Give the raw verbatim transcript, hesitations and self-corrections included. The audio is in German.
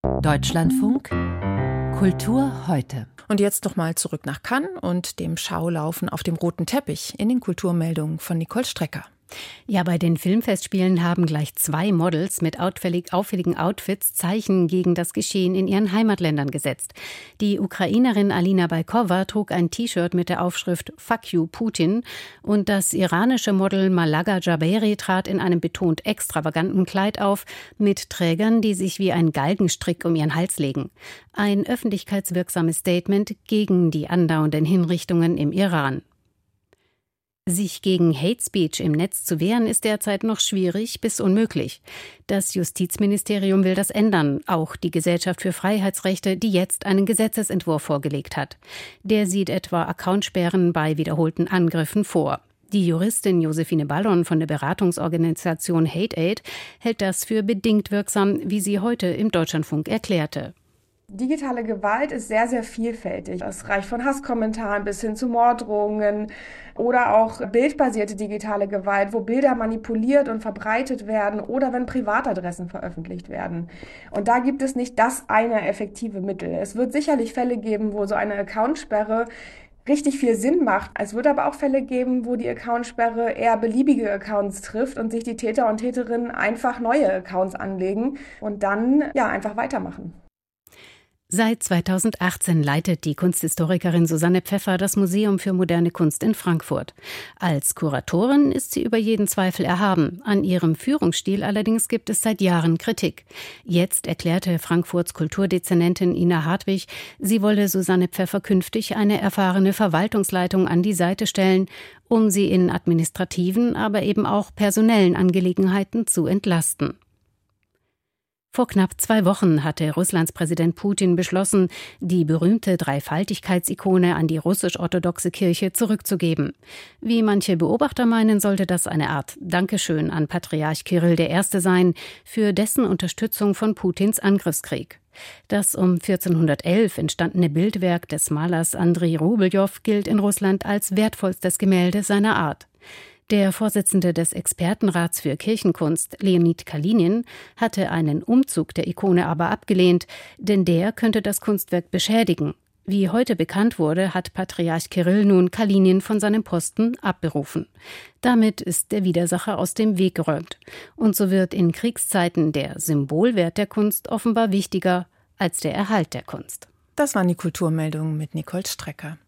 Deutschlandfunk Kultur heute. Und jetzt nochmal zurück nach Cannes und dem Schaulaufen auf dem roten Teppich in den Kulturmeldungen von Nicole Strecker. Ja, bei den Filmfestspielen haben gleich zwei Models mit auffällig, auffälligen Outfits Zeichen gegen das Geschehen in ihren Heimatländern gesetzt. Die Ukrainerin Alina Baikova trug ein T-Shirt mit der Aufschrift Fuck you, Putin, und das iranische Model Malaga Jaberi trat in einem betont extravaganten Kleid auf, mit Trägern, die sich wie ein Galgenstrick um ihren Hals legen. Ein öffentlichkeitswirksames Statement gegen die andauernden Hinrichtungen im Iran. Sich gegen Hate Speech im Netz zu wehren, ist derzeit noch schwierig bis unmöglich. Das Justizministerium will das ändern, auch die Gesellschaft für Freiheitsrechte, die jetzt einen Gesetzesentwurf vorgelegt hat. Der sieht etwa Accountsperren bei wiederholten Angriffen vor. Die Juristin Josephine Ballon von der Beratungsorganisation Hate Aid hält das für bedingt wirksam, wie sie heute im Deutschlandfunk erklärte. Digitale Gewalt ist sehr, sehr vielfältig. Es reicht von Hasskommentaren bis hin zu Morddrohungen oder auch bildbasierte digitale Gewalt, wo Bilder manipuliert und verbreitet werden oder wenn Privatadressen veröffentlicht werden. Und da gibt es nicht das eine effektive Mittel. Es wird sicherlich Fälle geben, wo so eine Accountsperre richtig viel Sinn macht. Es wird aber auch Fälle geben, wo die Accountsperre eher beliebige Accounts trifft und sich die Täter und Täterinnen einfach neue Accounts anlegen und dann ja einfach weitermachen. Seit zweitausendachtzehn leitet die Kunsthistorikerin Susanne Pfeffer das Museum für moderne Kunst in Frankfurt. Als Kuratorin ist sie über jeden Zweifel erhaben. An ihrem Führungsstil allerdings gibt es seit Jahren Kritik. Jetzt erklärte Frankfurts Kulturdezernentin Ina Hartwig, sie wolle Susanne Pfeffer künftig eine erfahrene Verwaltungsleitung an die Seite stellen, um sie in administrativen, aber eben auch personellen Angelegenheiten zu entlasten. Vor knapp zwei Wochen hatte Russlands Präsident Putin beschlossen, die berühmte Dreifaltigkeitsikone an die russisch-orthodoxe Kirche zurückzugeben. Wie manche Beobachter meinen, sollte das eine Art Dankeschön an Patriarch Kirill der Erste sein für dessen Unterstützung von Putins Angriffskrieg. Das um vierzehnhundertelf entstandene Bildwerk des Malers Andrei Rubeljow gilt in Russland als wertvollstes Gemälde seiner Art. Der Vorsitzende des Expertenrats für Kirchenkunst, Leonid Kalinin, hatte einen Umzug der Ikone aber abgelehnt, denn der könnte das Kunstwerk beschädigen. Wie heute bekannt wurde, hat Patriarch Kirill nun Kalinin von seinem Posten abberufen. Damit ist der Widersacher aus dem Weg geräumt. Und so wird in Kriegszeiten der Symbolwert der Kunst offenbar wichtiger als der Erhalt der Kunst. Das waren die Kulturmeldungen mit Nicole Strecker.